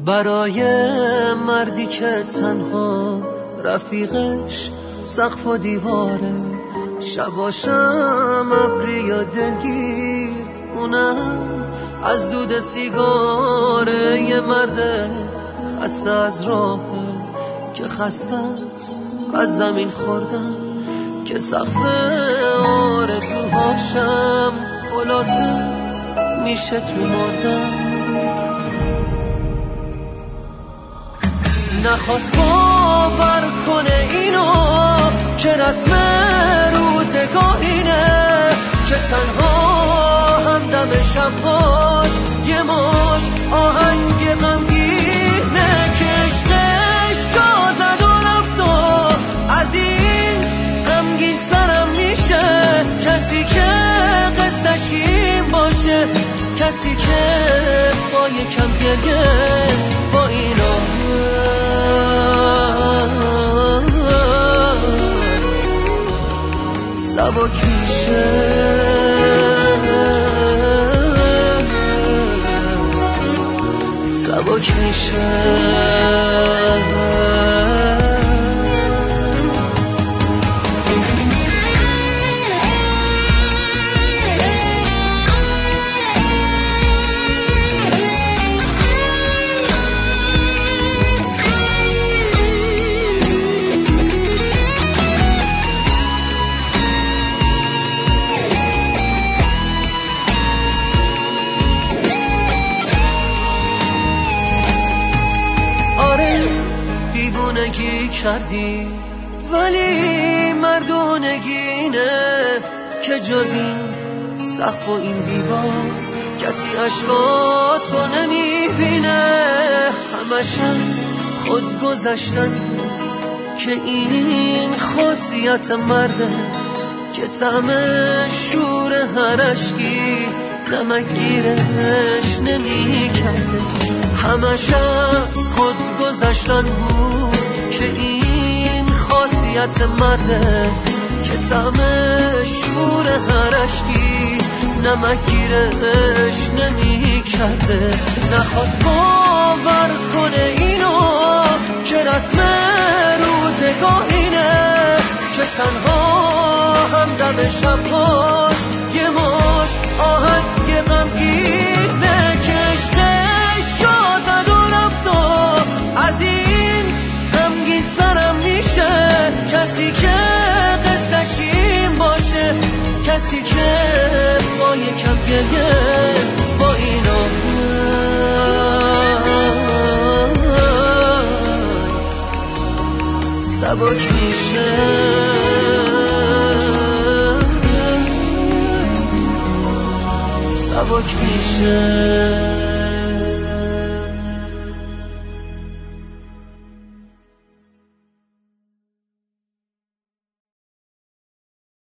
برای مردی که تنها رفیقش سقف و دیواره، شباشم ابری یا دلگیر، اونم از دود سیگاره. یه مرد خسته از راهه که خسته است از زمین خوردن، که سقف آرزوهاشم خلاصه میشه تو مردن. نخواست باور کنه اینو که رسم روزگارینه، که تنها همدم شبهاش یه ماش آهنگ غمگینه، که عشقش جا زد و رفت و از این غمگین سرم میشه. کسی که قصدش این باشه، کسی که با یکم گریه با اینا سبک میشه، سبک میشه. دیوونگی کردی ولی مردونگی اینه، که جز این سقف و این دیوار کسی عشقاتو نمیبینه. همش از خود گذشتن که این خاصیت مرده، که طعم شور هر عشقی نمکگیرش نمیکرده. همش از خود گذشتن بود که این خاصیت مرده، که طعم شور هر عشقی نمکگیرش نمیکرده. نخواست باور کنه اینو که رسم روزگارینه، که تنها همدم شبهاش یه ماش آهنگ غمگینه، که عشقش جا زد و رفت و از این غمگین سرم میشه. کسی که قصدش این باشه، کسی که با یکم گریه با اینا سبک میشه، سبک میشه.